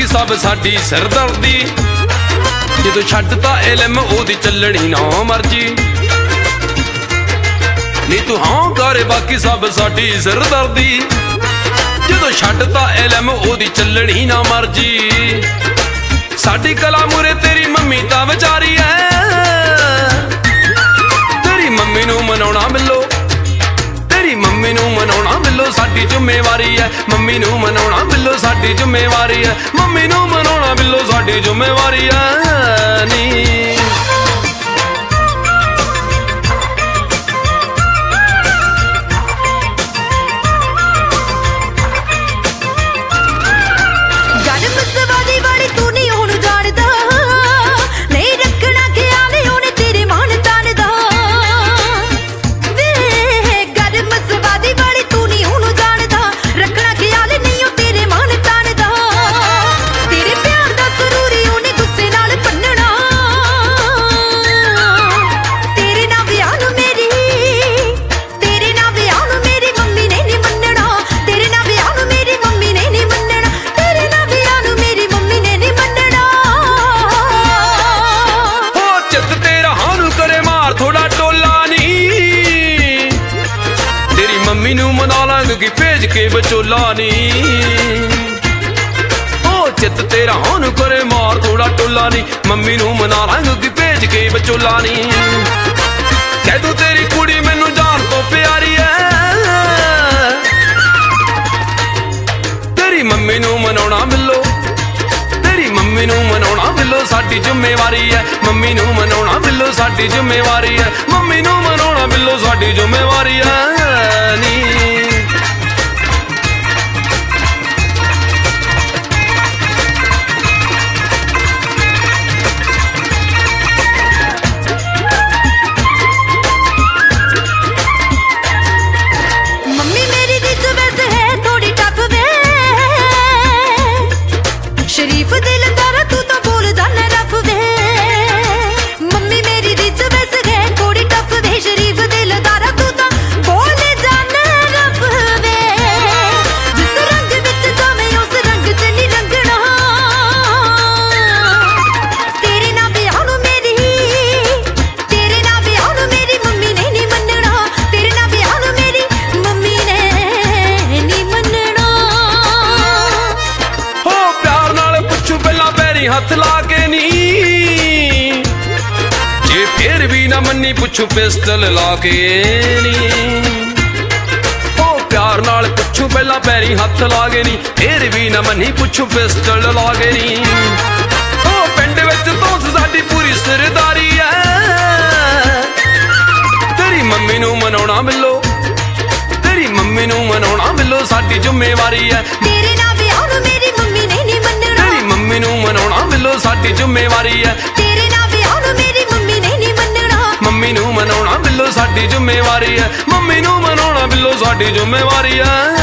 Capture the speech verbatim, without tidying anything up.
सब साडी सिरदर्दी। जदों छड्डता इलम ओदी चलनी ना मर्जी। नी तू हाँ करे बाकी सब साडी सिरदर्दी। जदों छड्डता इलम ओदी चलनी ना मर्जी। साडी कला मुरे तेरी मम्मी तां विचारी है। तेरी मम्मी नूं मनाउणा मिलो, तेरी मम्मी नूं मनाउणा मिलो साडी जिम्मेवारी है। मम्मी नूं मनाउणा मिलो साडी जिम्मेवारी है। मम्मी नूं मनाउणा मिलो साडी जिम्मेवारी है नी। मम्मी नूं मना लांगी भेज के बचोला नी। ओ चित तेरा हुण करे मार थोड़ा टोला नी। मम्मी नूं मना लांगी भेज के बचोला नी। कह दूं तेरी कुड़ी मैनूं जान तो प्यारी है। तेरी मम्मी नूं मनाउणा मिलो, तेरी मम्मी नूं मनाउणा मिलो साडी जिम्मेवारी है। मम्मी नूं मनाउणा मिलो साडी जिम्मेवारी है। मम्मी नूं मनाउणा मिलो साडी जिम्मेवारी है नी। हथ ला के नी जे फिर भी ना मन्नी पुछू पिस्टल ला के नी। ओ प्यार नाल पुछू पहला पैरी हथ ला के नी फिर भी ना मन्नी पुछू पिस्टल ला के नी। ओ पिंड विच तो साडी पूरी सरदारी है। तेरी मम्मी नूं मनाउणा मिलो, तेरी मम्मी नूं मनाउणा मिलो साडी जिम्मेवारी है। तेरे नाल विआह नूं मेरी मम्मी ने नहीं मन्नणा। तेरी मम्मी नूं मनाउणा मिलो साडी जिम्मेवारी है। तेरे नाल विआह नूं मेरी मम्मी ने नहीं मन्नणा। मम्मी नूं मनाउणा मिलो साडी जिम्मेवारी है। मम्मी नूं मनाउणा मिलो साडी जिम्मेवारी है।